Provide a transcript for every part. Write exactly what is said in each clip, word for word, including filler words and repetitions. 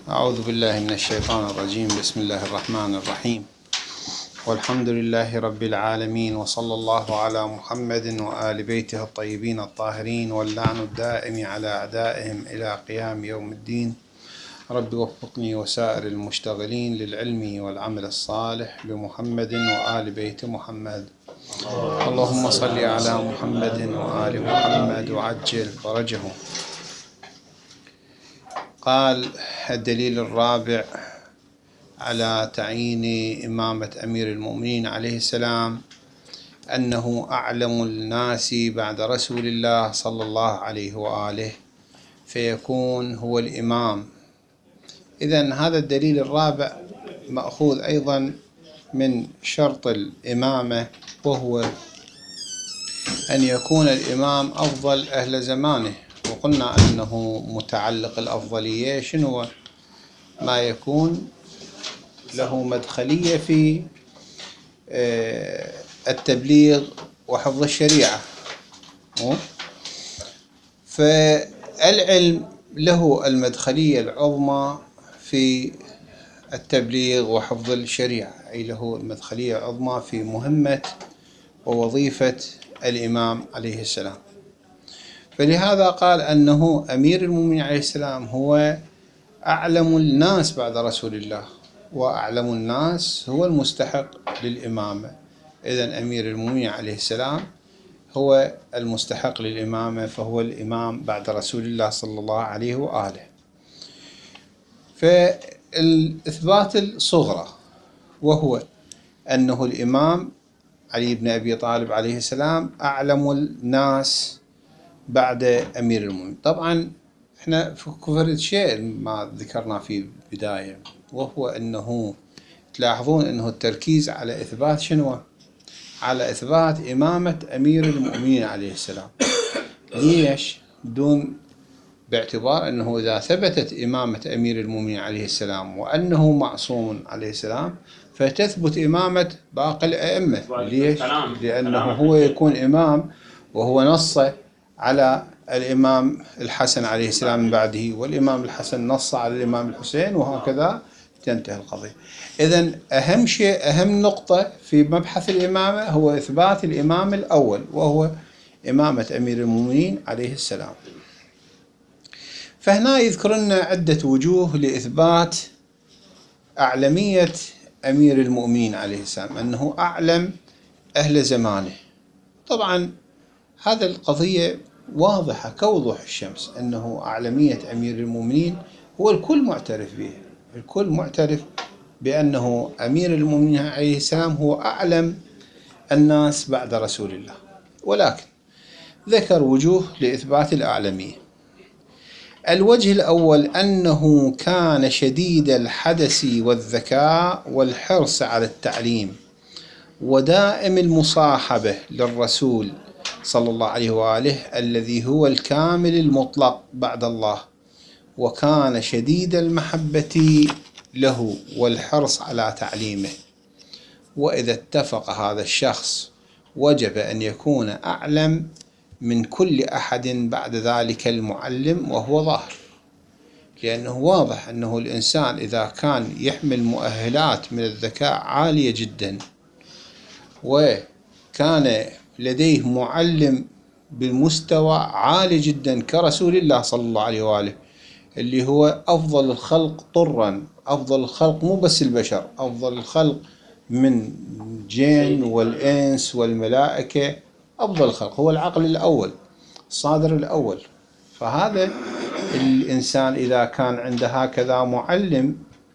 أعوذ بالله من الشيطان الرجيم. بسم الله الرحمن الرحيم، والحمد لله رب العالمين، وصلى الله على محمد وآل بيته الطيبين الطاهرين، واللعن الدائم على أعدائهم إلى قيام يوم الدين. رب وفقني وسائر المشتغلين للعلم والعمل الصالح بمحمد وآل بيت محمد. اللهم صل على محمد وآل محمد وعجل فرجهم. قال الدليل الرابع على تعيين إمامة أمير المؤمنين عليه السلام أنه أعلم الناس بعد رسول الله صلى الله عليه وآله، فيكون هو الإمام. إذن هذا الدليل الرابع مأخوذ أيضا من شرط الإمامة، وهو أن يكون الإمام أفضل أهل زمانه. وقلنا أنه متعلق الأفضلية شنو؟ ما يكون له مدخلية في التبليغ وحفظ الشريعة. فالعلم له المدخلية العظمى في التبليغ وحفظ الشريعة، أي له المدخلية العظمى في مهمة ووظيفة الإمام عليه السلام. فلهذا قال أنه أمير المؤمنين عليه السلام هو أعلم الناس بعد رسول الله، وأعلم الناس هو المستحق للإمامة. إذن أمير المؤمنين عليه السلام هو المستحق للإمامة، فهو الإمام بعد رسول الله صلى الله عليه وآله. فالإثبات الصغرى وهو أنه الإمام علي بن أبي طالب عليه السلام أعلم الناس بعد أمير المؤمنين. طبعا احنا فكرت شيء ما ذكرنا في البداية، وهو أنه تلاحظون أنه التركيز على إثبات شنو؟ على إثبات إمامة أمير المؤمنين عليه السلام. ليش؟ دون باعتبار أنه إذا ثبتت إمامة أمير المؤمنين عليه السلام وأنه معصوم عليه السلام، فتثبت إمامة باقي الأئمة. ليش؟ لأنه هو يكون إمام وهو نص على الإمام الحسن عليه السلام من بعده، والإمام الحسن نص على الإمام الحسين، وهكذا تنتهي القضية. إذن أهم شيء، أهم نقطة في مبحث الإمامة هو إثبات الإمام الأول، وهو إمامة أمير المؤمنين عليه السلام. فهنا يذكر لنا عدة وجوه لإثبات أعلمية أمير المؤمنين عليه السلام، أنه أعلم أهل زمانه. طبعا هذا القضية واضحة كوضوح الشمس، أنه أعلمية أمير المؤمنين هو الكل معترف به، الكل معترف بأنه أمير المؤمنين عليه السلام هو أعلم الناس بعد رسول الله. ولكن ذكر وجوه لإثبات الأعلمية. الوجه الأول أنه كان شديد الحدث والذكاء والحرص على التعليم، ودائم المصاحبة للرسول صلى الله عليه وآله الذي هو الكامل المطلق بعد الله، وكان شديد المحبة له والحرص على تعليمه. وإذا اتفق هذا الشخص وجب أن يكون أعلم من كل أحد بعد ذلك المعلم، وهو ظاهر، لأنه واضح أنه الإنسان إذا كان يحمل مؤهلات من الذكاء عالية جدا، وكان لديه معلم بالمستوى عالي جدا كرسول الله صلى الله عليه وآله، اللي هو أفضل الخلق طرا، أفضل الخلق مو بس البشر، أفضل الخلق من الجن والإنس والملائكة، أفضل الخلق، هو العقل الأول، الصادر الأول. فهذا الإنسان إذا كان عنده هكذا معلم،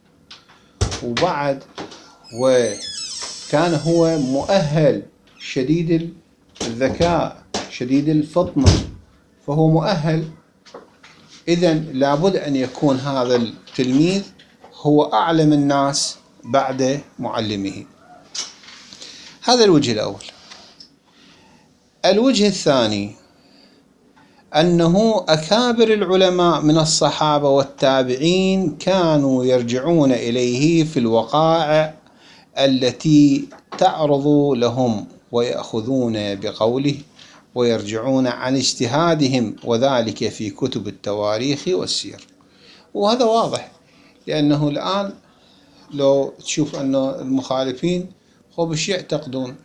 وبعد وكان هو مؤهل شديد الذكاء شديد الفطنة، فهو مؤهل، إذن لابد أن يكون هذا التلميذ هو أعلم الناس بعد معلمه. هذا الوجه الأول. الوجه الثاني أنه أكابر العلماء من الصحابة والتابعين كانوا يرجعون إليه في الوقائع التي تعرض لهم، ويأخذون بقوله ويرجعون عن اجتهادهم، وذلك في كتب التواريخ والسير. وهذا واضح، لأنه الآن لو تشوف أنه المخالفين هو بش يعتقدون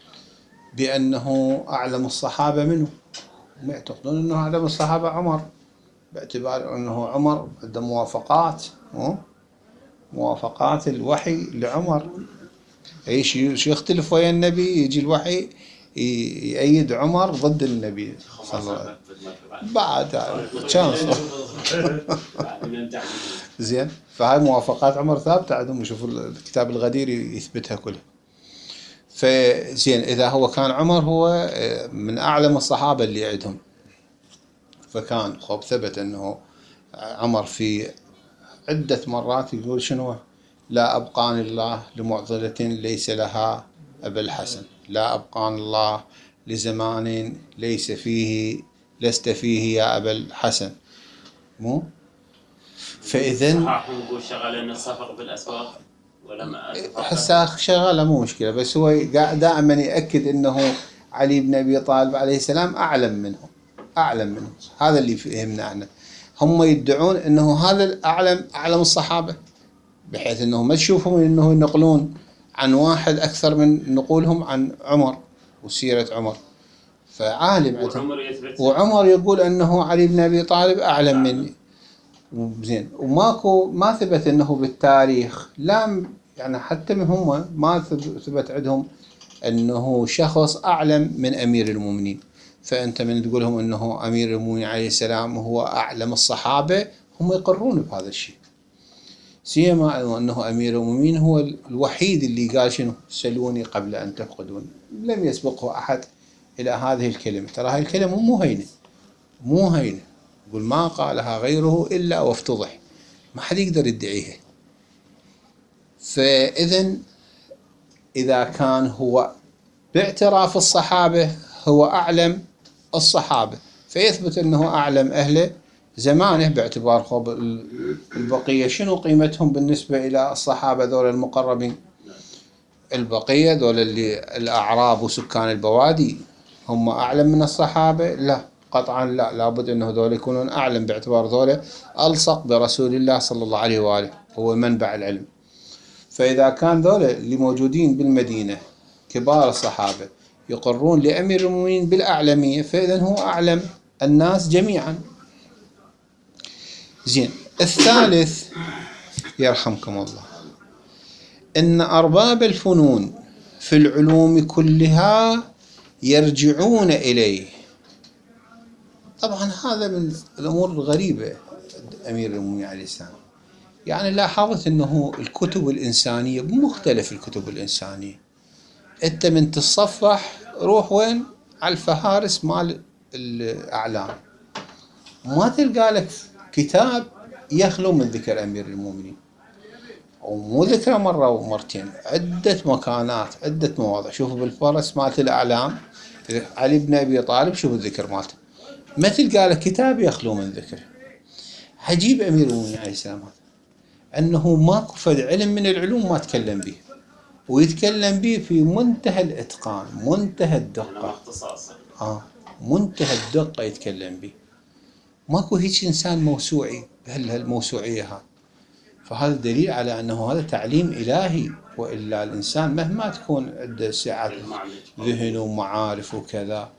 بأنه أعلم الصحابة منه، هم يعتقدون أنه أعلم الصحابة عمر، باعتبار أنه عمر عنده موافقات موافقات الوحي لعمر. ايش يختلف ويا النبي، يجي الوحي يأيد عمر ضد النبي صلى الله عليه وسلم بعد تشانس. زين، فهاي موافقات عمر ثابتة عندهم، شوفوا الكتاب الغدير يثبتها كلها. فزين إذا هو كان عمر هو من أعلم الصحابة اللي عندهم، فكان خب ثبت أنه عمر في عدة مرات يقول شنو: لا أبقاني الله لمعضلة ليس لها أبا الحسن، لا أبقاني الله لزمان ليس فيه لست فيه يا أبا الحسن. مو فإذن صحاح نقول شغلنا السفر بالأسواق ولا ما حسا شغالة مو مشكلة، بس هو دائما يأكد أنه علي بن أبي طالب عليه السلام أعلم منه، أعلم منه. هذا اللي فهمنا عنه. هم يدعون أنه هذا الأعلم أعلم الصحابة، بحيث أنه ما تشوفهم أنه ينقلون عن واحد أكثر من نقولهم عن عمر وسيرة عمر، فعالم. وعمر يثبت وعمر يقول أنه علي بن أبي طالب أعلم مني. زين، وماكو ما ثبت أنه بالتاريخ، لا يعني حتى من هم ما ثبت عندهم أنه شخص أعلم من أمير المؤمنين. فأنت من تقولهم أنه أمير المؤمنين عليه السلام هو أعلم الصحابة، هم يقرون بهذا الشيء، سيما أنه أمير المؤمنين هو الوحيد اللي قال شنو: سلوني قبل أن تفقدون. لم يسبقه أحد إلى هذه الكلمة. ترى هاي الكلمة مو هينة، مو هينة، يقول ما قالها غيره إلا وافتضح، ما حد يقدر يدعيها. فإذن إذا كان هو باعتراف الصحابة هو أعلم الصحابة، فيثبت أنه أعلم أهل زمانه، باعتبار خب البقية شنو قيمتهم بالنسبة إلى الصحابة ذول المقربين؟ البقية ذول اللي الأعراب وسكان البوادي هم أعلم من الصحابة؟ لا قطعا لا، لابد أنه ذول يكونون أعلم، باعتبار ذول ألصق برسول الله صلى الله عليه وآله، هو منبع العلم. فإذا كان ذول اللي موجودين بالمدينة كبار الصحابة يقرون لأمير المؤمنين بالأعلمية، فإذن هو أعلم الناس جميعا. زين، الثالث يرحمكم الله إن أرباب الفنون في العلوم كلها يرجعون إليه. طبعا هذا من الأمور الغريبة أمير المؤمنين عليه السلام. يعني لاحظت أنه الكتب الإنسانية بمختلف الكتب الإنسانية، أنت من تتصفح روح وين على الفهارس مال الأعلام ما تلقى لك كتاب يخلو من ذكر أمير المؤمنين، ومو ذكره مرة ومرتين، عدة مكانات، عدة مواضع. شوفوا بالفرس مالت الأعلام علي بن أبي طالب، شوفوا الذكر مالته، ما تلقى لك كتاب يخلو من ذكره. عجيب أمير المؤمنين عليه السلام هذا، أنه ماكو فد علم من العلوم ما تكلم به، ويتكلم به في منتهى الإتقان، منتهى الدقة، آه منتهى الدقة يتكلم به. ماكو هيك إنسان موسوعي بهالموسوعية هذا. فهذا دليل على أنه هذا تعليم إلهي، وإلا الإنسان مهما تكون عنده سعة ذهن ومعارف وكذا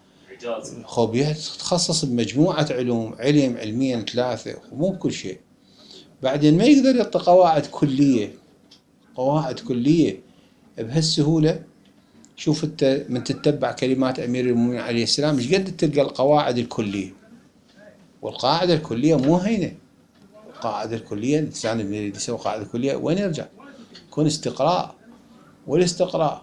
خب يتخصص بمجموعة علوم، علم علميا ثلاثة ومو بكل شيء، بعدين ما يقدر يعطي قواعد كلية، قواعد كلية بهالسهولة. شوف انت من تتبع كلمات أمير المؤمنين عليه السلام مش قد تلقى القواعد الكلية، والقاعدة الكلية مو هينة. القاعدة الكلية الإنسان اللي يريد يسوي قاعدة كلية وين يرجع؟ يكون استقراء، والاستقراء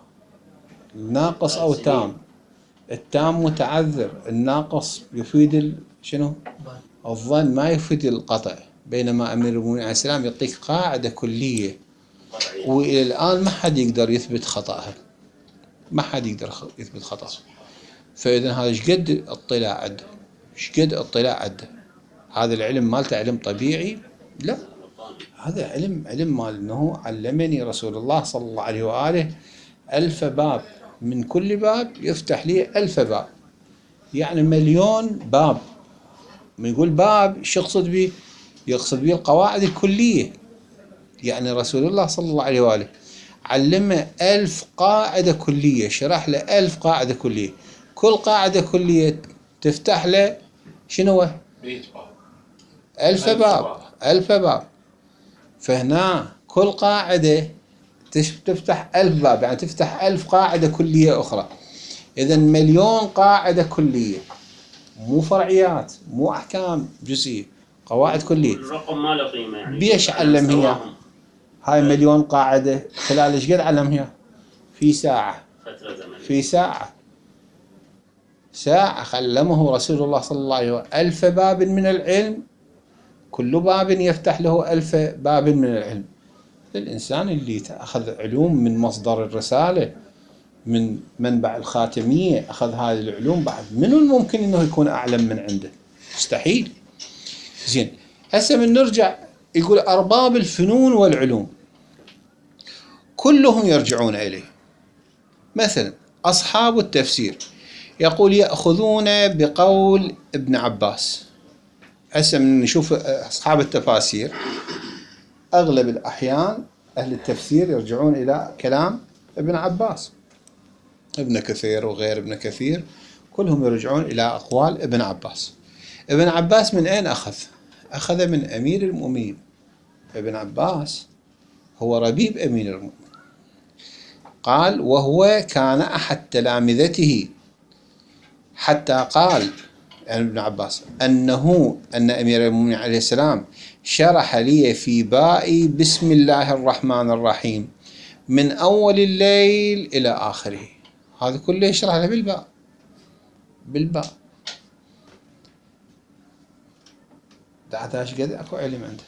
ناقص أو تام، التام متعذر، الناقص يفيد شنو؟ الظن ما يفيد القطع. بينما أمير المؤمنين عليه السلام يعطيك قاعدة كلية، وإلى الآن ما حد يقدر يثبت خطأها، ما حد يقدر يثبت خطأها. فإذا هذا شقد اطلاع عنده، شقد اطلاع عنده. هذا العلم مالته علم طبيعي؟ لا، هذا علم علم مال انه علمني رسول الله صلى الله عليه وآله ألف باب، من كل باب يفتح لي ألف باب، يعني مليون باب. من يقول باب شو يقصد به؟ يقصد به القواعد الكلية، يعني رسول الله صلى الله عليه وآله علمه ألف قاعدة كلية، شرح له ألف قاعدة كلية، كل قاعدة كلية تفتح له شنو؟ ألف باب، ألف باب. فهنا كل قاعدة تفتح ألف باب، يعني تفتح ألف قاعدة كلية أخرى. إذن مليون قاعدة كلية، مو فرعيات، مو أحكام جزئية، قواعد كلية. الرقم ما له قيمة يعني. بيش علم هي هاي مليون قاعدة خلال ايش قد علم هي؟ في ساعة، فترة زمنية، في ساعة ساعة علمه رسول الله صلى الله عليه وسلم ألف باب من العلم، كل باب يفتح له ألف باب من العلم. الإنسان اللي أخذ علوم من مصدر الرسالة، من منبع الخاتمية، أخذ هذه العلوم، بعد منو الممكن أنه يكون أعلم من عنده؟ مستحيل. زين، هسه من نرجع يقول أرباب الفنون والعلوم كلهم يرجعون إليه. مثلا أصحاب التفسير يقول يأخذون بقول ابن عباس. هسه من نشوف أصحاب التفاسير أغلب الأحيان أهل التفسير يرجعون إلى كلام ابن عباس، ابن كثير وغير ابن كثير كلهم يرجعون إلى أقوال ابن عباس. ابن عباس من أين أخذ؟ أخذ من أمير المؤمنين. ابن عباس هو ربيب أمير المؤمنين. قال وهو كان أحد تلامذته، حتى قال يعني ابن عباس أنه أن أمير المؤمنين عليه السلام شرح لي في بائي بسم الله الرحمن الرحيم من أول الليل إلى آخره. هذا كله يشرح له بالباء، بالباء. دعتاش قد أكو علم عنده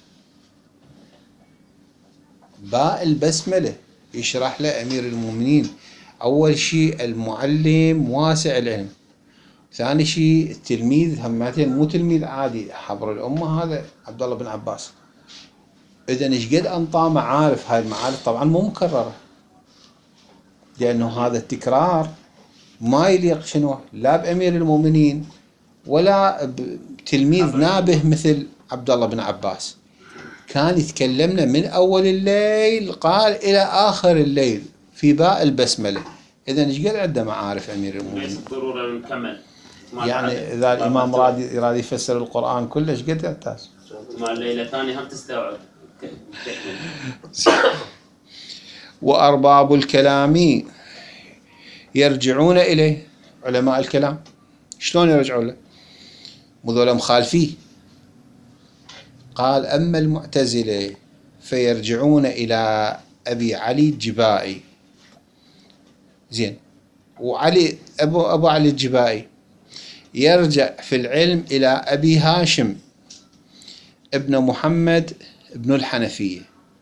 باء البسملة، يشرح له أمير المؤمنين. أول شيء المعلم واسع العلم، ثاني شيء التلميذ همتين مو تلميذ عادي، حبر الأمة هذا عبد الله بن عباس. إذن إيش قد أنطى معارف، هاي المعارف طبعا مو مكررة، لأنه هذا التكرار ما يليق شنو لا بأمير المؤمنين ولا بتلميذ نابه مثل عبد الله بن عباس. كان يتكلمنا من أول الليل قال إلى آخر الليل في باء البسملة. إذن إيش قد عنده معارف أمير المؤمنين؟ ليس ضرورة نكمل. يعني إذا الإمام راد يراد يفسر القرآن كله إيش قد يحتاج؟ ما الليلة ثانية هم تستوعب. وأرباب الكلام يرجعون إليه. علماء الكلام شلون يرجعون له؟ وذولا مخالفيه. قال أما المعتزلة فيرجعون إلى أبي علي الجبائي. زين، وعلي أبو, أبو علي الجبائي يرجع في العلم إلى أبي هاشم ابن محمد ابن الحنفية.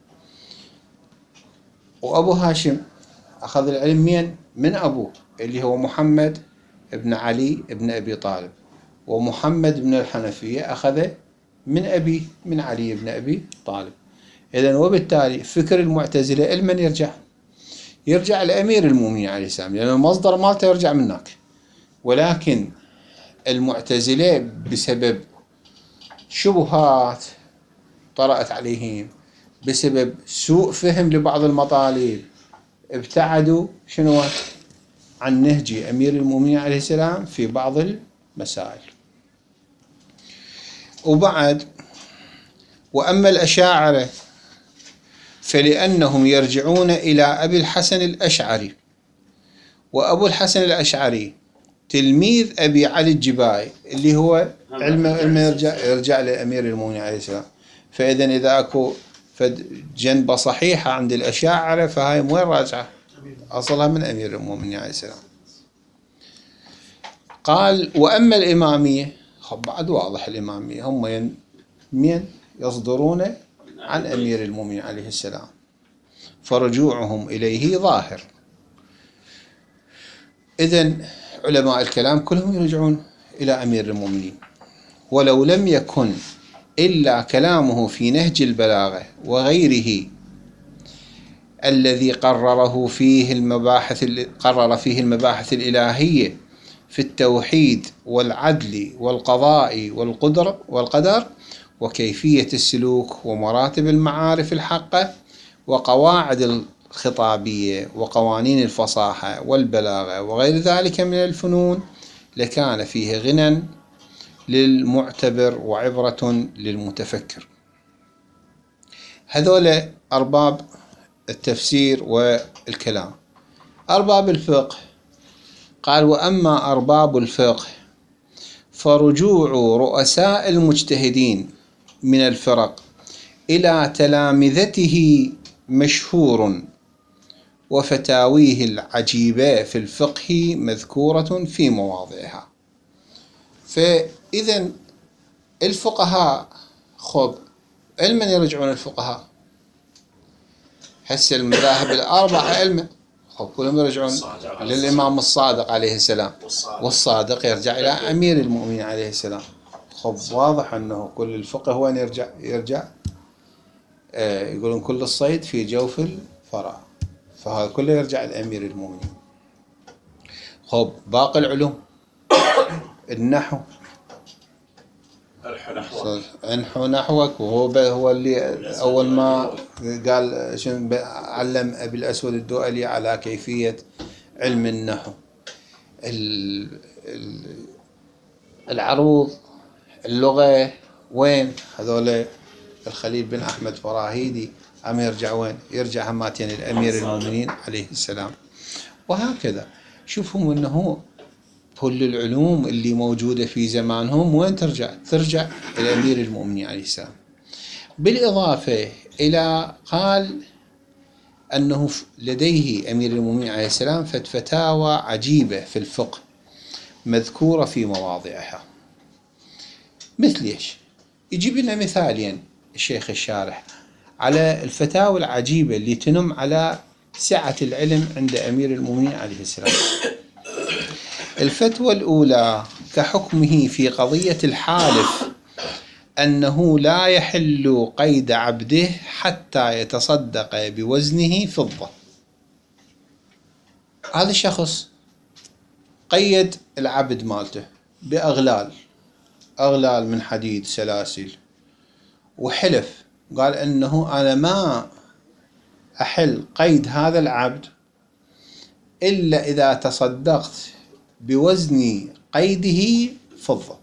وأبو هاشم أخذ العلم من من أبوه اللي هو محمد ابن علي ابن أبي طالب، ومحمد بن الحنفية أخذ من أبي من علي بن أبي طالب. إذن وبالتالي فكر المعتزلة لمن يرجع؟ يرجع لأمير المؤمنين عليه السلام، لأن المصدر مالته يرجع منك. ولكن المعتزلة بسبب شبهات طرأت عليهم، بسبب سوء فهم لبعض المطالب، ابتعدوا شنو عن نهج أمير المؤمنين عليه السلام في بعض المسائل. وبعد وأما الأشاعرة فلأنهم يرجعون إلى أبي الحسن الأشعري. وأبو الحسن الأشعري تلميذ أبي علي الجبائي اللي هو علم علم يرجع يرجع لأمير المؤمنين عليه السلام. فإذا إذا أكو جنبة صحيحة عند الأشاعرة فهاي وين راجعة؟ أصلها من أمير المؤمنين عليه السلام. قال وأما الإمامية، خب بعد واضح الإمامية هم من يصدرون عن أمير المؤمنين عليه السلام، فرجوعهم إليه ظاهر. إذن علماء الكلام كلهم يرجعون إلى أمير المؤمنين، ولو لم يكن إلا كلامه في نهج البلاغة وغيره الذي قرره فيه المباحث قرر فيه المباحث الإلهية في التوحيد والعدل والقضاء والقدر والقدر وكيفية السلوك ومراتب المعارف الحقة وقواعد الخطابية وقوانين الفصاحة والبلاغة وغير ذلك من الفنون لكان فيه غنى للمعتبر وعبرة للمتفكر. هذول أرباب التفسير والكلام. أرباب الفقه قال: وأما أرباب الفقه فرجوع رؤساء المجتهدين من الفرق إلى تلامذته مشهور، وفتاويه العجيبة في الفقه مذكورة في مواضعها. فإذا الفقهاء خب علما يرجعون الفقهاء هسه المذاهب الأربعة علما خب كلهم يرجعون للإمام الصادق عليه السلام، والصادق يرجع إلى أمير المؤمنين عليه السلام. خب واضح أنه كل الفقه وين يرجع يرجع آه يقولون كل الصيد في جوف الفرع، فهذا كله يرجع لأمير المؤمنين. خب باقي العلوم النحو انحو نحوك، وهو هو اللي أول ما قال شن علم أبي الأسود الدؤلي على كيفية علم النحو. العروض اللغة وين هذول الخليل بن أحمد فراهيدي عم يرجع وين يرجع هماتين الأمير المؤمنين عليه السلام. وهكذا شوفوا أنه كل العلوم اللي موجودة في زمانهم وين ترجع ترجع إلى أمير المؤمنين عليه السلام. بالإضافة إلى قال أنه لديه أمير المؤمنين عليه السلام فتاوى عجيبة في الفقه مذكورة في مواضعها. مثل إيش؟ يجيب لنا مثالين الشيخ الشارح على الفتاوى العجيبة اللي تنم على سعة العلم عند أمير المؤمنين عليه السلام. الفتوى الأولى كحكمه في قضية الحالف أنه لا يحل قيد عبده حتى يتصدق بوزنه فضة. هذا الشخص قيد العبد مالته بأغلال أغلال من حديد سلاسل، وحلف قال أنه أنا ما أحل قيد هذا العبد إلا إذا تصدقت بوزن قيده فضة.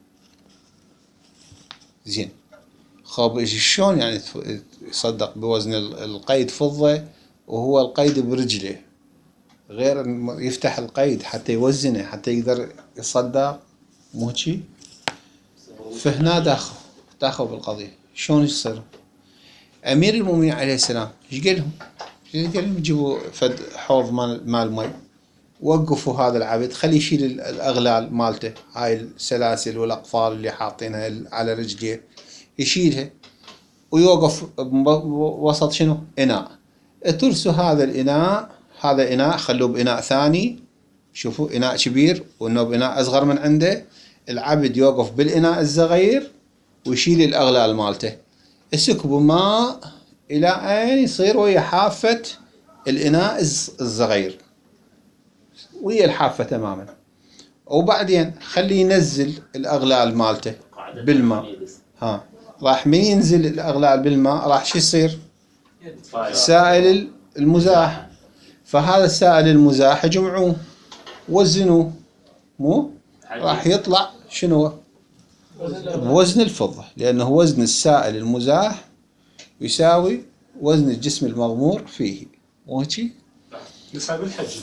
زين خب شلون يعني يصدق بوزن القيد فضة وهو القيد برجله، غير يفتح القيد حتى يوزنه حتى يقدر يصدق مو شي. فهنا داخل داخل بالقضية شلون يصير. أمير المؤمنين عليه السلام ايش قال لهم؟ ايش قال لهم؟ يجيبوا فد حوض مال مال مي، وقفوا هذا العبد خليه يشيل الأغلال مالته هاي السلاسل والأقفال اللي حاطينها على رجليه يشيلها، ويوقف وسط شنو إناء. ترسوا هذا الإناء هذا إناء خلوه بإناء ثاني، شوفوا إناء كبير وإنه بإناء أصغر من عنده. العبد يوقف بالإناء الصغير ويشيل الأغلال مالته، يسكبوا ماء إلى أين يصير ويا حافة الإناء الصغير ويا الحافة تماما، وبعدين خليه ينزل الأغلال مالته بالماء. ها راح من ينزل الأغلال بالماء راح شو يصير؟ سائل المزاح. فهذا السائل المزاح جمعوه وزنوه مو راح يطلع شنو؟ بوزن الفضة، لأنه وزن السائل المزاح يساوي وزن الجسم المغمور فيه. مو هيك؟ نسبة الحجم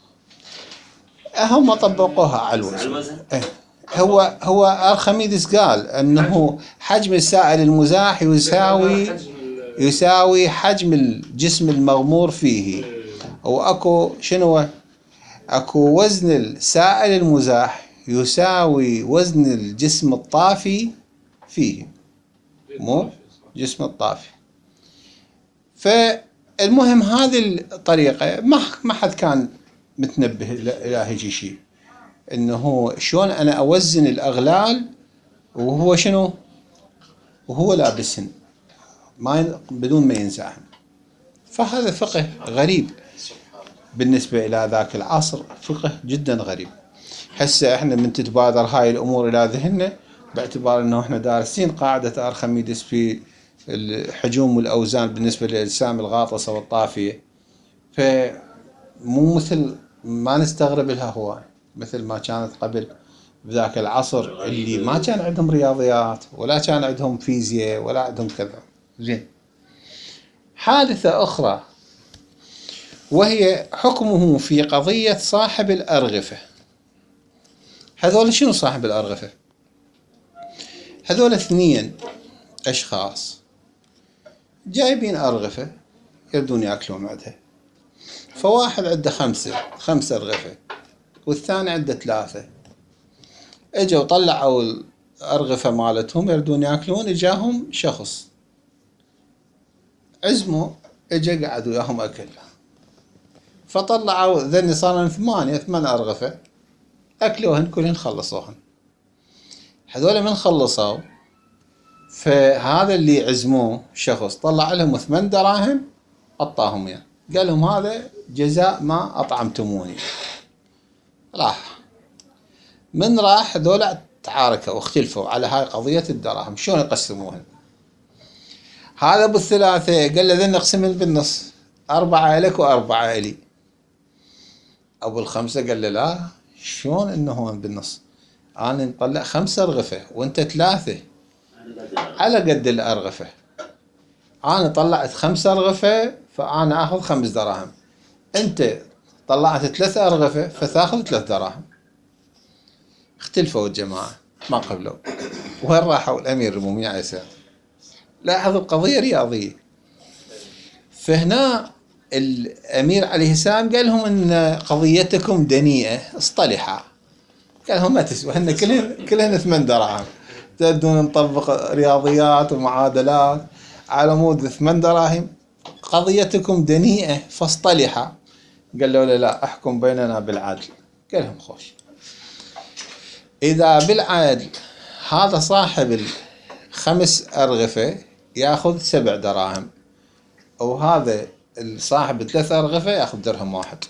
هم طبقوها على الوزن. إيه. هو هو أرخميدس قال أنه حجم السائل المزاح يساوي يساوي حجم الجسم المغمور فيه. وأكو شنو؟ أكو وزن السائل المزاح يساوي وزن الجسم الطافي فيه، مو جسم الطافي. فالمهم هذه الطريقة ما ما حد كان متنبه إلى هيجي شيء، إنه شلون أنا أوزن الأغلال وهو شنو؟ وهو لابسهن ما بدون ما ينزعهن. فهذا فقه غريب بالنسبة إلى ذاك العصر، فقه جدا غريب. هسه احنا من تتبادر هاي الأمور إلى ذهننا باعتبار انه احنا دارسين قاعدة ارخميدس في الحجوم والاوزان بالنسبة للاجسام الغاطسة والطافية، فمو مثل ما نستغرب لها هواي مثل ما كانت قبل بذاك العصر اللي ما كان عندهم رياضيات ولا كان عندهم فيزياء ولا عندهم كذا. زين. حادثة أخرى وهي حكمه في قضية صاحب الأرغفة. هذول شنو صاحب الأرغفة؟ هذول اثنين أشخاص جايبين أرغفة يردون يأكلون عندها، فواحد عنده خمسة خمسة أرغفة والثاني عنده ثلاثة. اجوا طلعوا الأرغفة مالتهم يردون يأكلون، اجاهم شخص عزموا اجا قعد وياهم أكل، فطلعوا ذني صاروا ثمانية ثمان أرغفة أكلوهن كلهن خلصوهن. هذول من خلصوا فهذا اللي عزموه شخص طلع لهم ثمان دراهم أعطاهم إياه، قال لهم هذا جزاء ما أطعمتموني. راح من راح هذول تعاركوا واختلفوا على هاي قضية الدراهم شلون يقسموهن. هذا ابو الثلاثة قال له ذن نقسمهن بالنص، أربعة لك وأربعة إلي. أبو الخمسة قال له لا، شلون إنه هو بالنص؟ أنا نطلع خمسة أرغفة وأنت ثلاثة على قد الأرغفة. أنا طلعت خمسة أرغفة فأنا آخذ خمس دراهم، أنت طلعت ثلاثة أرغفة فتأخذ ثلاث دراهم. اختلفوا الجماعة ما قبلوا. وين راحوا الأمير المؤمنين عليه السلام؟ لاحظوا القضية رياضية. فهنا الأمير عليه السلام قال لهم إن قضيتكم دنيئة اصطلحا. قال لهم ما تسوى، هن كلهن كلهن ثمان دراهم، تبدون نطبق رياضيات ومعادلات على مود ثمان دراهم، قضيتكم دنيئة فاصطلحا. قال له لا, لا احكم بيننا بالعدل. قال لهم خوش، إذا بالعدل هذا صاحب الخمس أرغفة يأخذ سبع دراهم، وهذا صاحب ثلاث أرغفة يأخذ درهم واحد.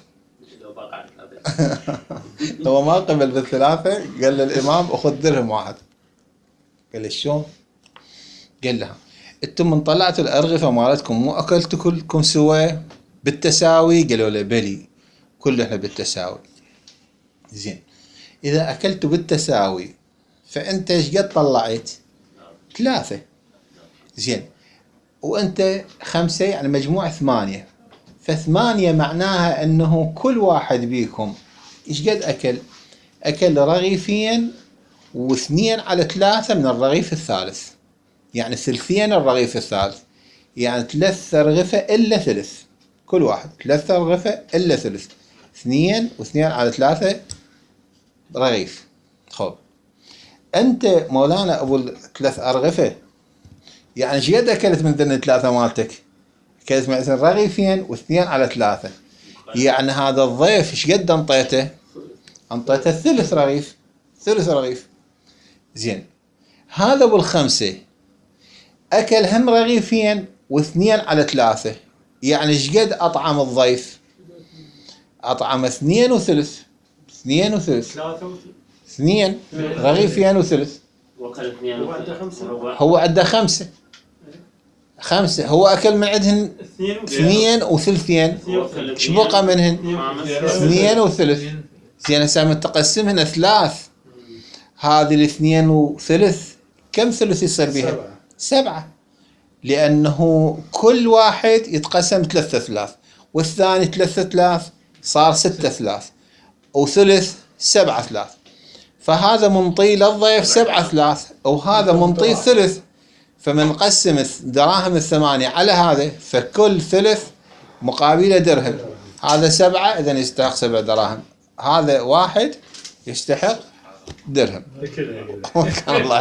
هو ما قبل بالثلاثة، قال للإمام أخذ درهم واحد. قال له شلون؟ قال لها انتم من طلعتوا الأرغفة مالتكم مو أكلتوا كلكم سوا بالتساوي؟ قالوا له بلي كلنا بالتساوي. زين، إذا أكلتوا بالتساوي فأنت ايش قد طلعت؟ ثلاثة. زين، وأنت خمسة يعني مجموع ثمانية، فثمانية معناها أنه كل واحد بيكم ايش قد أكل؟ أكل رغيفين واثنين على ثلاثة من الرغيف الثالث، يعني ثلثين الرغيف الثالث، يعني ثلاث أرغفة إلا ثلث، كل واحد ثلاث أرغفة إلا ثلث، اثنين واثنين على ثلاثة رغيف. خب أنت مولانا أبو الثلاث أرغفة يعني ايش قد أكلت من ذن الثلاثة مالتك؟ أكلت مثلا رغيفين واثنين على ثلاثة، يعني هذا الضيف ايش قد انطيته؟ انطيته ثلث رغيف، ثلث رغيف. زين، هذا أبو الخمسة أكل هم رغيفين واثنين على ثلاثة، يعني ايش قد أطعم الضيف؟ أطعم اثنين وثلث، اثنين وثلث، اثنين رغيفين وثلث. هو عنده خمسة، خمسة هو أكل من عندهن اثنين وثلثين، ايش بقى منهن؟ اثنين وثلث. زين هسه متقسمهن ثلاث، هذه الاثنين وثلث كم ثلث يصير بها؟ سبعة، لأنه كل واحد يتقسم ثلاثة ثلاث، والثاني ثلاثة ثلاث صار ستة ثلاث، وثلث سبعة ثلاث، فهذا منطي للضيف سبعة ثلاث وهذا منطي ثلث، فمنقسم الدراهم الثمانية على هذا، فكل ثلث مقابله درهم. هذا سبعة إذا يستحق سبع دراهم، هذا واحد يستحق درهم. الله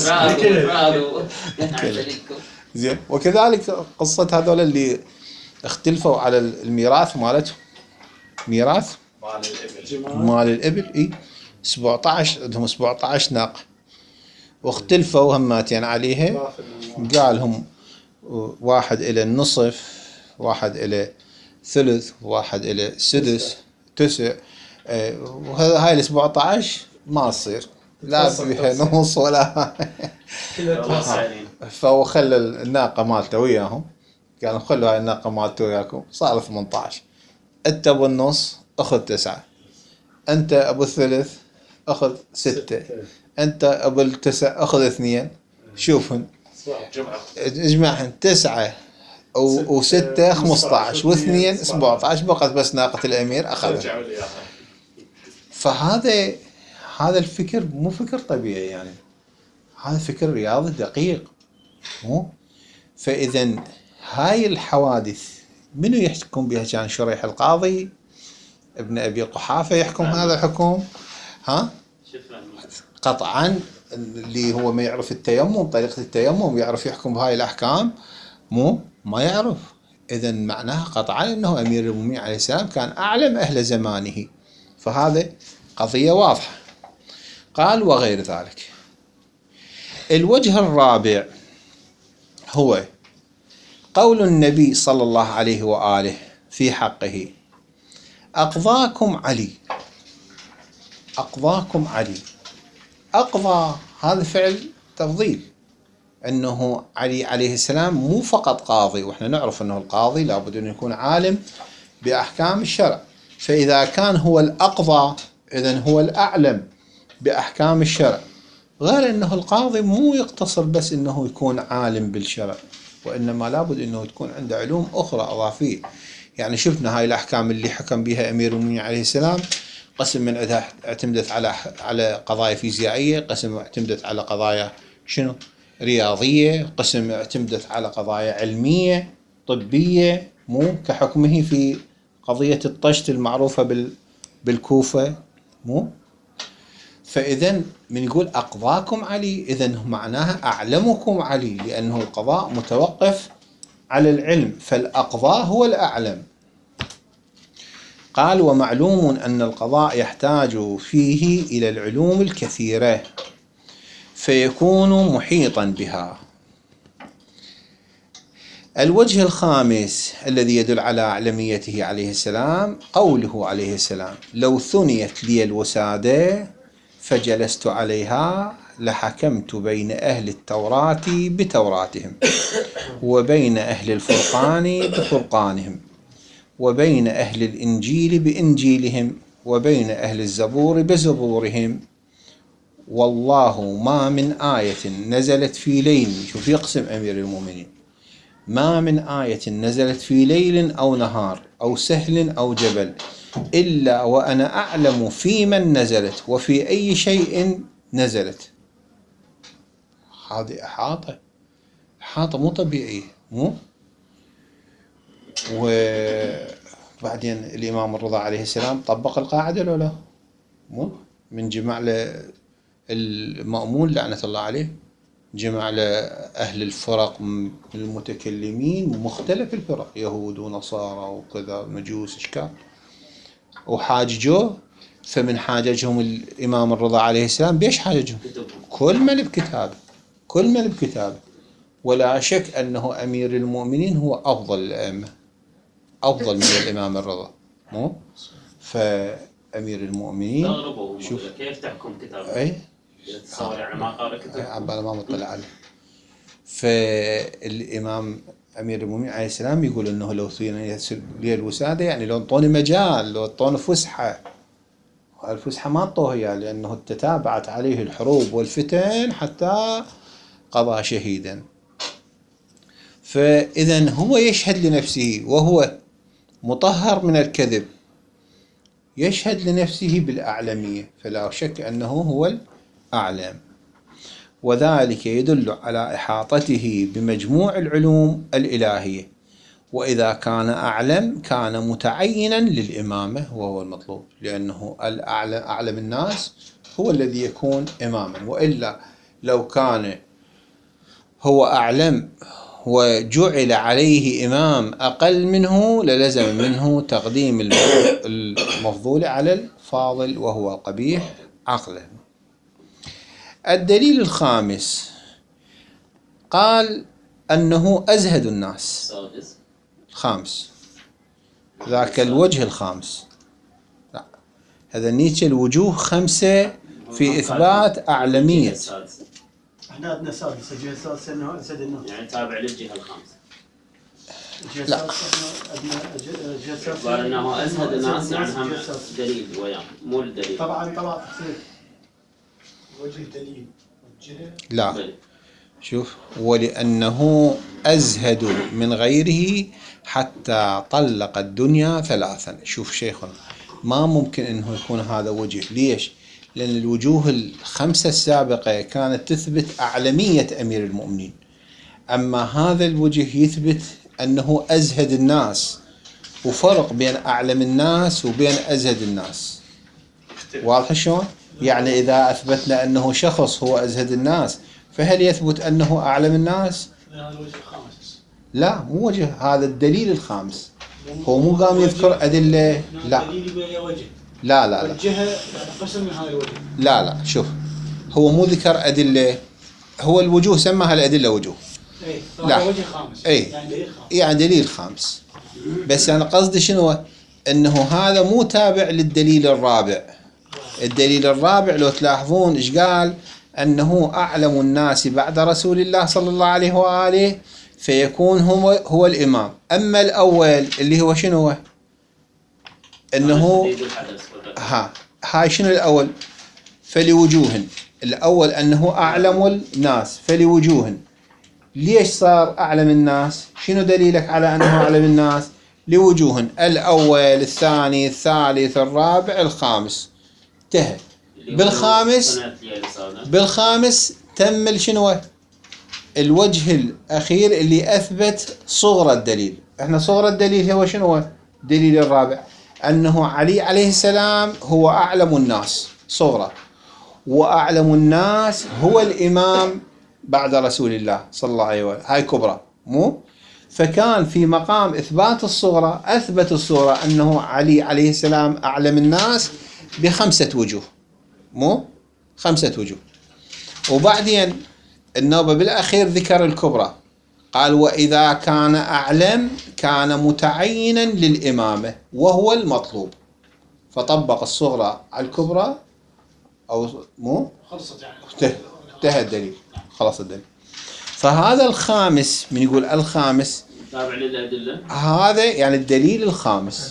يحفظه. زين، وكذلك قصة هذول اللي اختلفوا على الميراث مالتهم، ميراث مال الإبل. إيه، سبعة عشر عندهم سبعة عشر ناقة واختلفوا هماتين عليها. قالهم واحد إلى النصف، واحد إلى ثلث، واحد إلى سدس تسع. وهذا هاي السبعة عشر ما تصير، لا بها نص ولا والله سالين. فهو خلى الناقة مالته وياهم، قالوا خلوا هاي الناقة مالته وياكم، صار ثمانية عشر. انت ابو النص اخذ تسعة، انت ابو الثلث اخذ ستة، انت ابو التسع اخذ اثنين. شوفن جمعة اجمعهن تسعة و- وستة خمسة عشر واثنين سبعة عشر، بقت بس ناقة الامير اخذها. رجعوا لي إياها. فهذا هذا الفكر مو فكر طبيعي يعني، هذا فكر رياضي دقيق مو. فإذا هاي الحوادث منو يحكم بها؟ كان شريح القاضي ابن أبي قحافة يحكم هذا الحكم؟ ها شفنا قطعا اللي هو ما يعرف التيمم، طريقة التيمم، يعرف يحكم بهاي الأحكام؟ مو ما يعرف. إذا معناها قطعا أنه أمير المؤمنين عليه السلام كان أعلم أهل زمانه، فهذا قضية واضحة. قال وغير ذلك. الوجه الرابع هو قول النبي صلى الله عليه وآله في حقه: أقضاكم علي. أقضاكم علي، أقضى هذا فعل تفضيل، أنه علي عليه السلام مو فقط قاضي، وإحنا نعرف أنه القاضي لابد أن يكون عالم بأحكام الشرع، فإذا كان هو الأقضى إذن هو الأعلم بأحكام الشرع. غير أنه القاضي مو يقتصر بس أنه يكون عالم بالشرع، وإنما لابد أنه تكون عنده علوم أخرى أضافية. يعني شفنا هاي الأحكام اللي حكم بها أمير المؤمنين عليه السلام، قسم من عندها اعتمدت على على قضايا فيزيائية، قسم اعتمدت على قضايا شنو رياضية، قسم اعتمدت على قضايا علمية طبية، مو كحكمه في قضية الطشت المعروفة بال بالكوفة مو. فإذا من يقول أقضاكم علي إذن معناها أعلمكم علي، لأنه القضاء متوقف على العلم، فالأقضاء هو الأعلم. قال ومعلوم أن القضاء يحتاج فيه إلى العلوم الكثيرة فيكون محيطا بها. الوجه الخامس الذي يدل على أعلميته عليه السلام قوله عليه السلام: لو ثنيت لي الوسادة فجلست عليها لحكمت بين أهل التوراة بتوراتهم، وبين أهل الفرقان بفرقانهم، وبين أهل الإنجيل بإنجيلهم، وبين أهل الزبور بزبورهم، والله ما من آية نزلت في ليل. شوف يقسم أمير المؤمنين: ما من آية نزلت في ليل أو نهار أو سهل أو جبل إلا وأنا أعلم في من نزلت وفي أي شيء نزلت. هذه إحاطة، إحاطة مو طبيعية مو. وبعدين الإمام الرضا عليه السلام طبق القاعدة لو لا مو، من جمع له المأمون لعنة الله عليه، جمع له أهل الفرق المتكلمين مختلف الفرق، يهود ونصارى وكذا مجوس إشكال، وحاججوه. فمن حاججهم الإمام الرضا عليه السلام بيش حاججهم؟ كل من بكتابه، كل من بكتابه. ولا شك أنه أمير المؤمنين هو أفضل الأئمة، أفضل من الإمام الرضا مو. فأمير المؤمنين شوف كيف تحكم كتابه، أي تصور يعني ما قال كتاب عبالة ما مطلع عليه. فالإمام أمير المؤمنين عليه السلام يقول أنه لو ثنيت لي الوسادة يعني لو انطوني مجال، لو انطوني فسحة، والفسحة ما انطوها يعني، لأنه تتابعت عليه الحروب والفتن حتى قضى شهيدا. فإذا هو يشهد لنفسه وهو مطهر من الكذب، يشهد لنفسه بالأعلمية، فلا شك أنه هو الأعلم، وذلك يدل على إحاطته بمجموع العلوم الإلهية. وإذا كان أعلم كان متعينا للإمامة وهو المطلوب، لأنه الأعلم أعلم الناس هو الذي يكون إماما، وإلا لو كان هو أعلم وجعل عليه إمام أقل منه للزم منه تقديم المفضول على الفاضل وهو قبيح عقلا. الدليل الخامس قال أنه أزهد الناس. الخامس ذاك الوجه الخامس، لا هذا نيتشه الوجوه خمسة في إثبات أعلمية. السادسة. احنا عندنا سادس، الجهه السادسه انه اسد الناس. يعني تابع للجهة الخامسة. الجهه لا. السادسه عندنا الجهه السادسه. قال انه ازهد الناس يعني هم الجهة السادسة. دليل وياه مو الدليل. طبعا طبعا تفسير وجه دليل الجهه. لا، بل. شوف، ولأنه أزهد من غيره حتى طلق الدنيا ثلاثا. شوف شيخنا، ما ممكن أنه يكون هذا وجه. ليش؟ لأن الوجوه الخمسة السابقة كانت تثبت أعلمية أمير المؤمنين، أما هذا الوجه يثبت أنه أزهد الناس، وفرق بين أعلم الناس وبين أزهد الناس. واضح شلون؟ يعني إذا أثبتنا أنه شخص هو أزهد الناس، فهل يثبت أنه أعلم الناس؟ هذا الوجه الخامس. لا، مو وجه، هذا الدليل الخامس. هو مو قام يذكر أدلة. لا الدليل يبقى وجه. لا لا لا والجهه يعني قسم من هذا الوجه. لا لا شوف، هو مو ذكر أدلة، هو الوجوه سماها الأدلة وجوه. اي لا. وجه خامس. أي. يعني دليل خامس. يعني دليل خامس. بس أنا قصدي شنو؟ أنه هذا مو تابع للدليل الرابع. الدليل الرابع لو تلاحظون إيش قال؟ أنه أعلم الناس بعد رسول الله صلى الله عليه وآله، فيكون هو هو الإمام. أما الأول اللي هو شنو؟ أنه تحديد الحدث والرد. ها هاي شنو الأول؟ فلوجوه. الأول أنه أعلم الناس فلوجوه. ليش صار أعلم الناس؟ شنو دليلك على أنه أعلم الناس؟ لوجوه، الأول الثاني الثالث الرابع الخامس. انتهى. اللي هو بالخامس سنة اللي صار. بالخامس تم شنو؟ الوجه الأخير اللي أثبت صغر الدليل. احنا صغر الدليل هو شنو؟ الدليل الرابع أنه علي عليه السلام هو أعلم الناس صغرى، وأعلم الناس هو الإمام بعد رسول الله صلى الله عليه وسلم. هاي كبرى مو؟ فكان في مقام إثبات الصغرى أثبت الصغرى أنه علي عليه السلام أعلم الناس بخمسة وجوه، مو؟ خمسة وجوه. وبعدين النوبة بالأخير ذكر الكبرى، قال وإذا كان أعلم كان متعينا للإمامة وهو المطلوب، فطبق الصغرى على الكبرى أو مو؟ خلصت يعني. انتهى الدليل، خلاص الدليل. فهذا الخامس، من يقول الخامس تابع للأدلة. هذا يعني الدليل الخامس،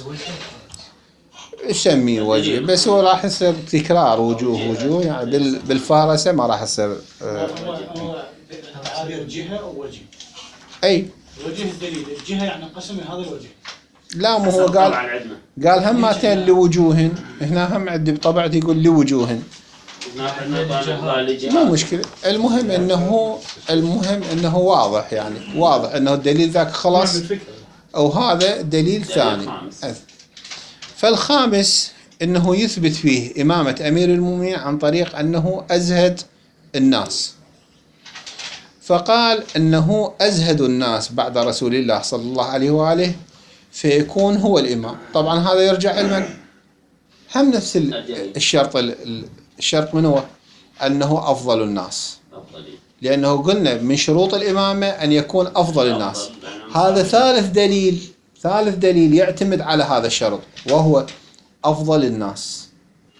سميه وجه، بس هو راح يصير تكرار وجوه وجوه، يعني بال- بالفارسة ما راح يصير. آه، تعابير جهه او وجه. أي وجه الدليل، الجهه يعني قسم من هذا الوجه. لا، مو هو طبعا قال عندنا. قال همتين لوجوه، هنا هم عندي بطبعتي يقول لوجوه، هناك عندنا قال مو لجهات. مشكلة. المهم انه المهم انه واضح، يعني واضح انه الدليل ذاك خلاص، او هذا دليل ثاني. خامس. فالخامس انه يثبت فيه إمامة أمير المؤمنين عن طريق انه أزهد الناس، فقال انه أزهد الناس بعد رسول الله صلى الله عليه وآله، فيكون هو الإمام. طبعا هذا يرجع لمن؟ هم نفس ال- الشرط ال- الشرط من هو؟ أنه أفضل الناس، أفضلية. لأنه قلنا من شروط الإمامة أن يكون أفضل الناس. أفضل، لأنه هذا مصاب. ثالث دليل، ثالث دليل يعتمد على هذا الشرط، وهو أفضل الناس.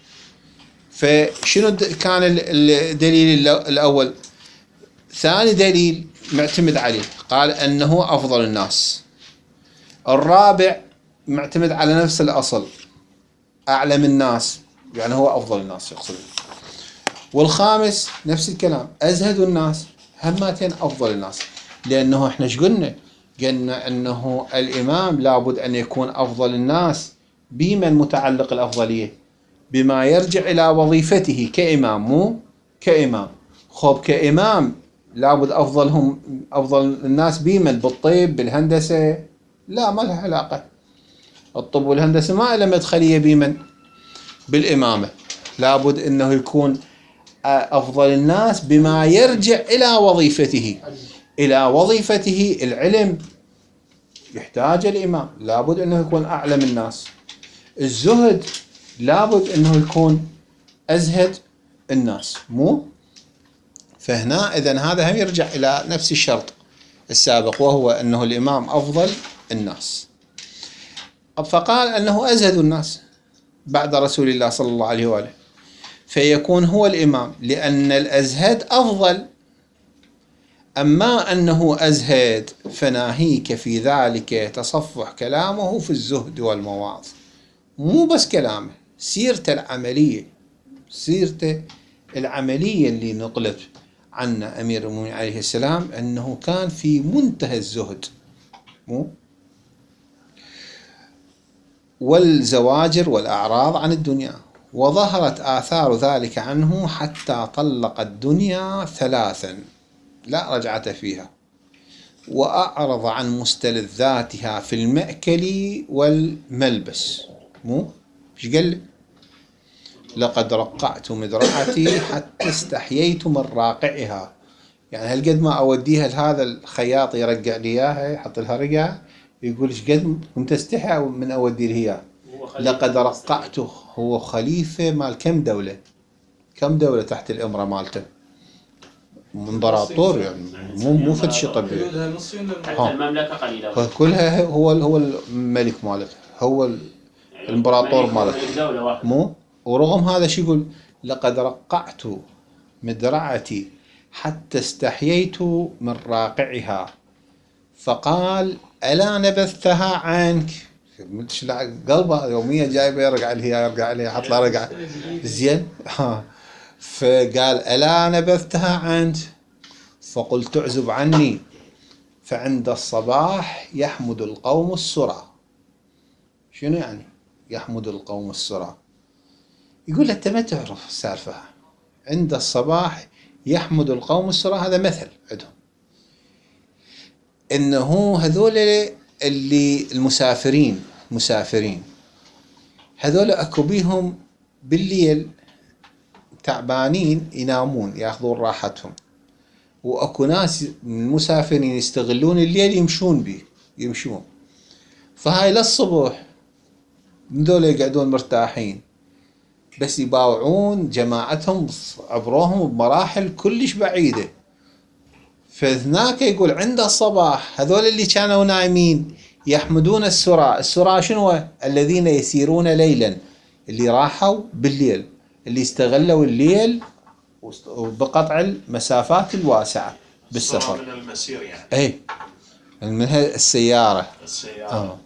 فشنو الد- كان ال- الدليل الأ- الأول؟ ثاني دليل معتمد عليه، قال أنه أفضل الناس. الرابع معتمد على نفس الأصل، أعلم الناس، يعني هو أفضل الناس يقصد. والخامس نفس الكلام، أزهد الناس، هماتين أفضل الناس. لأنه إحنا إيش قلنا؟ قلنا أنه الإمام لابد أن يكون أفضل الناس. بمن متعلق الأفضلية؟ بما يرجع إلى وظيفته كإمام، مو كإمام. خب كإمام لابد أفضلهم، أفضل الناس بمن؟ بالطب، بالهندسة؟ لا، ما لها علاقة. الطب والهندسة ما لها مدخلية بمن؟ بالإمامة. لابد أنه يكون أفضل الناس بما يرجع إلى وظيفته. إلى وظيفته العلم يحتاج الإمام، لابد أنه يكون أعلم الناس. الزهد لابد أنه يكون أزهد الناس، مو؟ فهنا إذن هذا هم يرجع إلى نفس الشرط السابق، وهو أنه الإمام أفضل الناس. فقال أنه أزهد الناس بعد رسول الله صلى الله عليه وآله، فيكون هو الإمام، لأن الأزهد أفضل. أما أنه أزهد فناهيك في ذلك تصفح كلامه في الزهد والمواعظ، مو بس كلامه، سيرته العملية، سيرته العملية اللي نقلت عنا أمير المؤمنين عليه السلام أنه كان في منتهى الزهد مو والزواجر والأعراض عن الدنيا. وظهرت آثار ذلك عنه حتى طلق الدنيا ثلاثا لا رجعة فيها، وأعرض عن مستلذاتها في المأكل والملبس. مو ايش قال؟ لقد رقعت مدرعتي حتى استحييت من راقعها. يعني هل قد ما أوديها لهذا الخياط يرقع لي إياها، يحط لها رقعة، يقول ايش قد كنت استحي من أودي له إياها. لقد رقعته. هو خليفة مال كم دولة؟ كم دولة تحت الإمرة مالته؟ امبراطور يعني، مو مو فد شيء طبيعي. حتى المملكة قليلة كلها هو هو الملك مالته، هو الامبراطور مالته مو. ورغم هذا شو يقول؟ لقد رقعت مدرعتي حتى استحييت من راقعها، فقال ألا نبذتها عنك. قلبه يوميا جايبه يرجع لها يرجع لها حط لها رجعه زين. فقال ألا نبذتها عنك، فقلت تعزب عني، فعند الصباح يحمد القوم السرى. شنو يعني يحمد القوم السرى؟ يقول أنت ما تعرف السالفة. عند الصباح يحمد القوم السرى، هذا مثل عندهم، إنه هذول اللي المسافرين مسافرين هذول أكو بيهم بالليل تعبانين ينامون ياخذون راحتهم، وأكو ناس من المسافرين يستغلون الليل يمشون به يمشون، فهاي للصبح هذول يقعدون مرتاحين، بس يباوعون جماعتهم عبروهم بمراحل كلش بعيدة. فهناك يقول عند الصباح هذول اللي كانوا نايمين يحمدون السرى. السرى شنو؟ الذين يسيرون ليلا، اللي راحوا بالليل، اللي استغلوا الليل بقطع المسافات الواسعة بالسفر. من المسير يعني. اي من السيارة. السيارة. آه.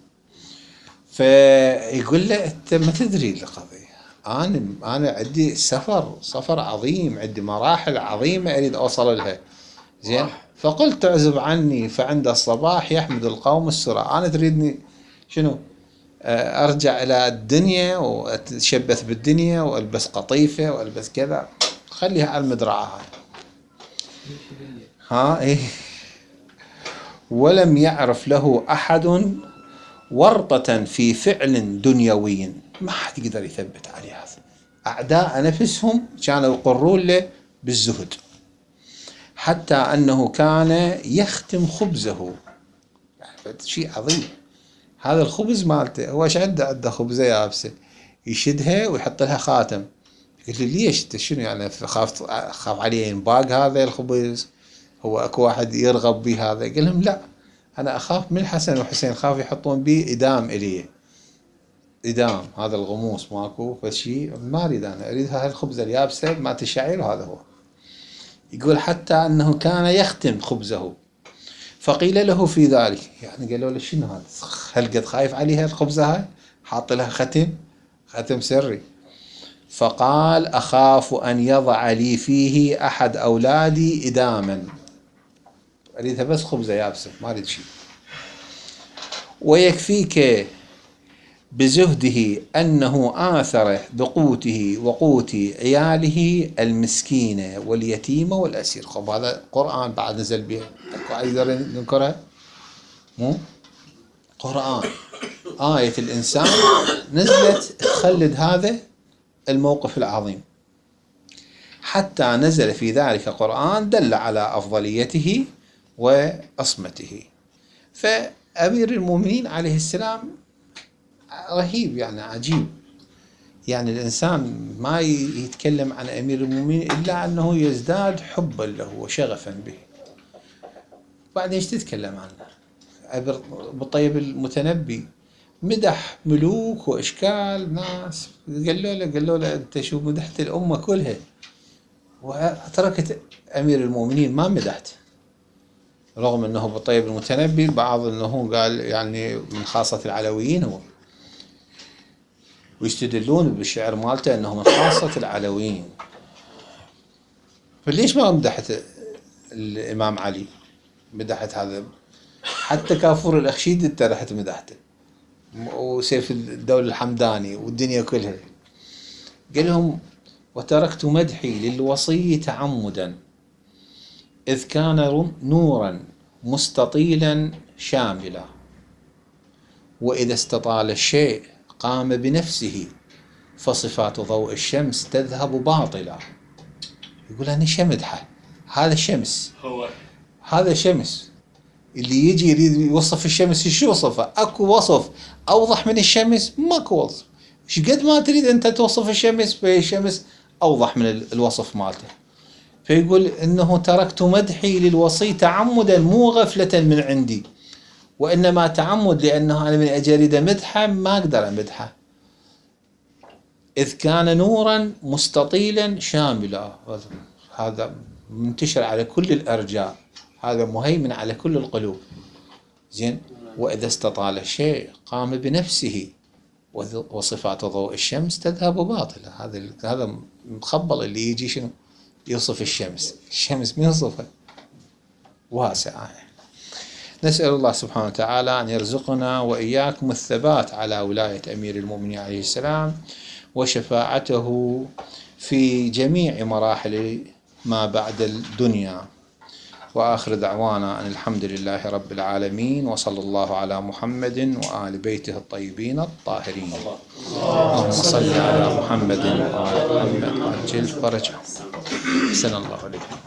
فيقول له انت ما تدري القضية، انا انا عندي سفر سفر عظيم، عندي مراحل عظيمة اريد اوصل لها. زين. فقلت تعزب عني، فعند الصباح يحمد القوم السرى. انا تريدني شنو؟ ارجع الى الدنيا واتشبث بالدنيا والبس قطيفة والبس كذا؟ خليها على المدرعة هاي. ها ايه. ولم يعرف له احد ورطة في فعل دنيوي، ما حد يقدر يثبت عليه هذا. اعداء نفسهم كانوا يقرون له بالزهد، حتى انه كان يختم خبزه. يعني شيء عظيم. هذا الخبز مالته هو ايش عنده؟ عنده خبزه يابسه يشدها ويحط لها خاتم. قلت لي ليش انت شنو يعني خاف خاف عليه ينباق هذا الخبز؟ هو اكو واحد يرغب به هذا؟ قال لهم لا، انا اخاف من الحسن والحسين، خاف يحطون به ادام الي ادام، هذا الغموس ماكو فشي، ما اريد، انا اريد هاي الخبزه اليابسه مالت الشعير، وهذا هو. يقول حتى انه كان يختم خبزه، فقيل له في ذلك، يعني قالوا له شنو هذا؟ هل قد خايف عليها الخبزه هاي؟ حاط لها ختم ختم سري. فقال اخاف ان يضع لي فيه احد اولادي اداما، اريدها بس خبزه يابسه ما اريد شيء. ويكفيك بزهده انه آثر بقوته وقوت عياله المسكينه واليتيمه والاسير. خب هذا قرآن بعد نزل به، يقدر ننكرها؟ مو قرآن، آية الإنسان نزلت تخلد هذا الموقف العظيم، حتى نزل في ذلك قرآن دل على أفضليته وعصمته. فأمير المؤمنين عليه السلام رهيب، يعني عجيب. يعني الإنسان ما يتكلم عن أمير المؤمنين إلا أنه يزداد حبا له وشغفا به. بعدين ايش تتكلم عنه؟ بالطيب المتنبي مدح ملوك واشكال ناس، قالوا له قالوا له انت شو مدحت الامه كلها وتركت امير المؤمنين ما مدحت، رغم انه بالطيب المتنبي بعض انه قال يعني من خاصه العلويين هو، ويستدلون بالشعر مالته انه من خاصه العلويين. فليش ما مدحت الامام علي؟ مدحت هذا حتى كافور الاخشيد انت رحت مدحته، وسيف الدولة الحمداني والدنيا كلها. قال لهم وتركت مدحي للوصي تعمدا إذ كان نورا مستطيلا شاملا، وإذا استطال الشيء قام بنفسه فصفات ضوء الشمس تذهب باطلا. يقول أنا شمدحه، هذا شمس، هو هذا شمس، اللي يجي يريد يوصف الشمس شو يوصفه؟ اكو وصف اوضح من الشمس؟ ماكو وصف. ايش قد ما تريد انت توصف الشمس فهي الشمس اوضح من الوصف مالته. فيقول انه تركت مدحي للوصي تعمدا مو غفلة من عندي، وانما تعمد لانه انا من اجل اريد مدحه ما اقدر امدحه. اذ كان نورا مستطيلا شاملا، هذا منتشر على كل الارجاء، هذا مهيمن على كل القلوب. زين، وإذا استطال الشيء قام بنفسه وصفات ضوء الشمس تذهب باطلة. هذا هذا مخبل اللي يجي شنو يوصف الشمس، الشمس من يوصفها واسعة. نسأل الله سبحانه وتعالى أن يرزقنا وإياكم الثبات على ولاية أمير المؤمنين عليه السلام وشفاعته في جميع مراحل ما بعد الدنيا. وآخر دعوانا أن الحمد لله رب العالمين، وصلى الله على محمد وآل بيته الطيبين الطاهرين. اللهم صل على محمد وآل محمد وعجل فرجهم. أحسن الله عليكم.